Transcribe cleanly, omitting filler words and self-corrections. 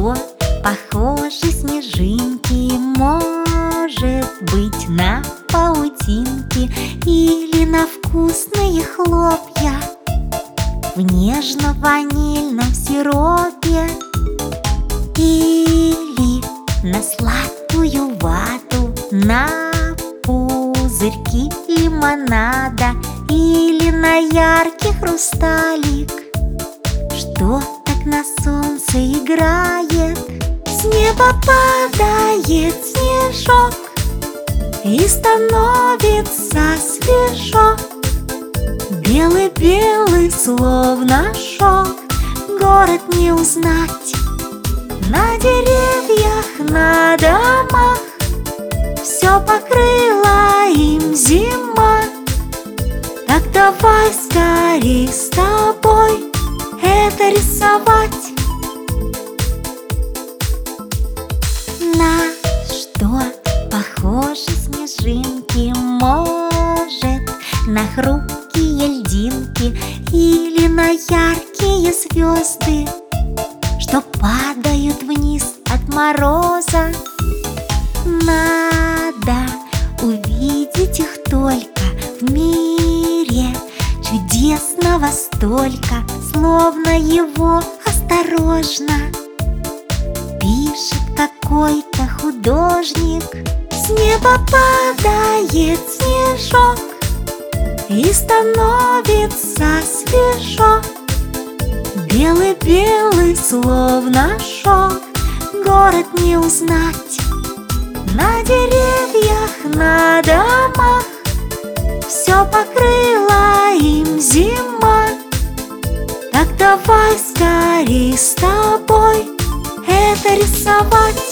что похоже снежинки, может быть на паутинки или на вкусные хлопья в нежно-ванильном сиропе, или на сладкую вату, на пузырьки лимонада, или на яркий хрусталик, что так на солнце играет. С неба падает снежок, и становится свежо. Белый-белый, словно шелк, город не узнать. На деревьях, на домах все покрыла им зима. Так давай скорей с тобой это рисовать. На что похожи снежинки, может на хрупкие льдинки или на яркие звезды, что падают вниз от мороза. Надо увидеть их только в мире, чудесного столько, словно его осторожно пишет какой-то художник. С неба падает снежок, и становится свежо. Белый-белый, словно шелк, город не узнать. На деревьях, на домах все покрыла им зима. Так давай скорей с тобой это рисовать.